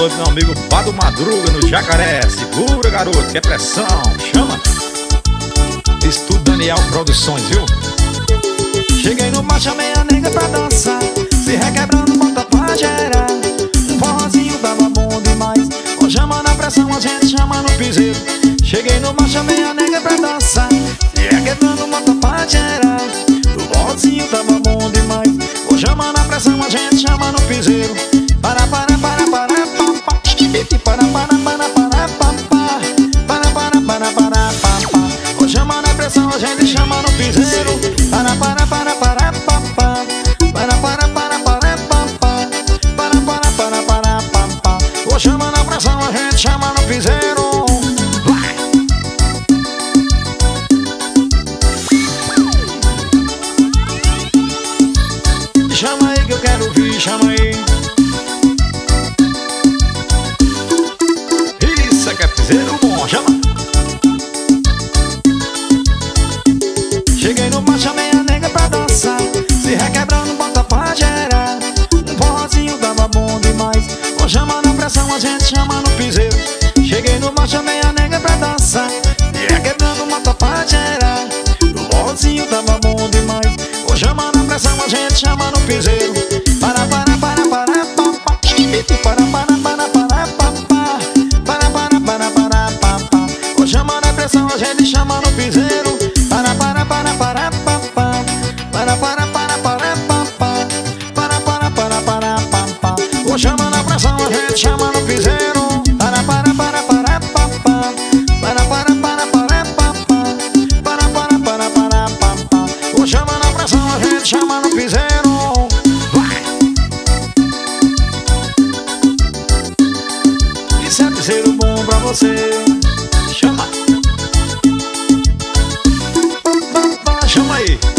alô do meu amigo Bado Madruga no Jacaré. Segura, garoto, que é pressão. Chama. Estúdio Daniel Produções, viu? Cheguei no mar, chamei a nega pra dançar, se requebrando, bota pra gerar. Um forrozinho tava bom demais, com chama na pressão a gente chama no piseiro. Cheguei no mar, chamei a nega pra dançar, se requebrando, bota pra gerar. O forrozinho tava bom demais, com chama na pressão a gente chama no piseiro. Para, pá, para, para, para, para, com chama na pressão a gente chama no piseiro. Para, para, para, para, com chama na pressão a gente chama no piseiro. Chama aí que eu quero ouvir, chama aí. Isso é que é piseiro bom, chama. Cheguei no mar, chamei a nega pra dançar, se requebrando, bota pra gerar. Um forrozinho tava bom demais, com chama na pressão a gente chama no piseiro. Cheguei no mar, chamei a nega pra dançar, se requebrando, bota pra gerar. O forrozinho tava bom demais, com chama na pressão a gente chama no piseiro. Para, para, para, para, com chama na pressão a gente chama no piseiro. Para, para, para, para, com chama na pressão a gente chama no piseiro. Para, para, para, para, com chama na pressão a gente chama no piseiro. Isso é piseiro bom pra você. Chama. Chama aí.